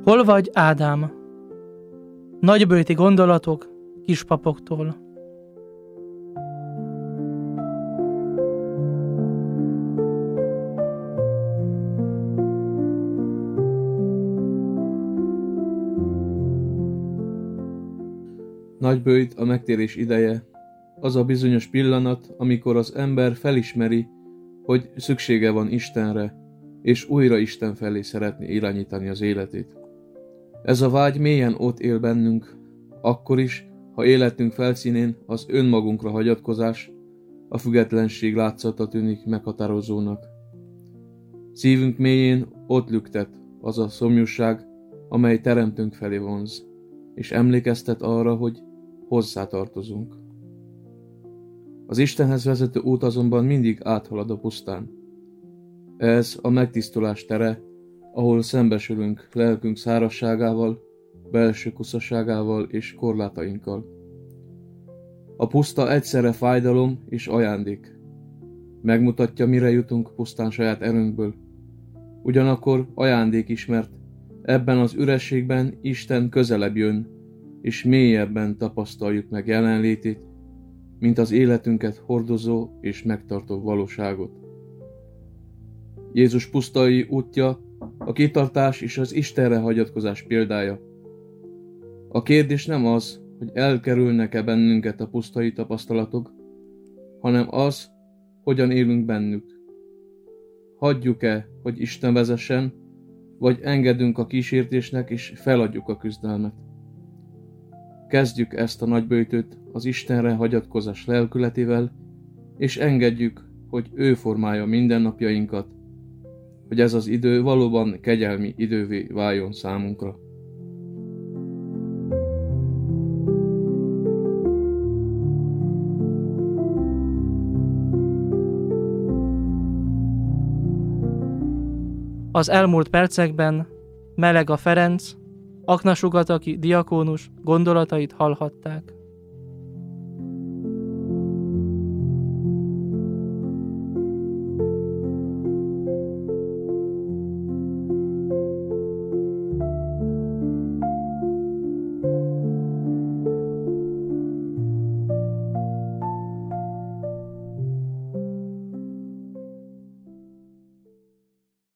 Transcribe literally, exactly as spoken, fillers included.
Hol vagy, Ádám? Nagyböjti gondolatok kispapoktól. Nagyböjt a megtérés ideje, az a bizonyos pillanat, amikor az ember felismeri, hogy szüksége van Istenre, és újra Isten felé szeretné irányítani az életét. Ez a vágy mélyen ott él bennünk, akkor is, ha életünk felszínén az önmagunkra hagyatkozás, a függetlenség látszata tűnik meghatározónak. Szívünk mélyén ott lüktet az a szomjúság, amely teremtőnk felé vonz, és emlékeztet arra, hogy hozzátartozunk. Az Istenhez vezető út azonban mindig áthalad a pusztán. Ez a megtisztulás tere, ahol szembesülünk lelkünk szárazságával, belső kuszaságával és korlátainkkal. A puszta egyszerre fájdalom és ajándék. Megmutatja, mire jutunk pusztán saját erőnkből. Ugyanakkor ajándék is, mert ebben az ürességben Isten közelebb jön, és mélyebben tapasztaljuk meg jelenlétét, mint az életünket hordozó és megtartó valóságot. Jézus pusztai útja a kitartás és az Istenre hagyatkozás példája. A kérdés nem az, hogy elkerülnek-e bennünket a pusztai tapasztalatok, hanem az, hogyan élünk bennük. Hagyjuk-e, hogy Isten vezessen, vagy engedünk a kísértésnek és feladjuk a küzdelmet. Kezdjük ezt a nagyböjtőt az Istenre hagyatkozás lelkületével, és engedjük, hogy ő formálja mindennapjainkat, hogy ez az idő valóban kegyelmi idővé váljon számunkra. Az elmúlt percekben Melega Ferenc, Aknasugataki diakónus gondolatait hallhatták.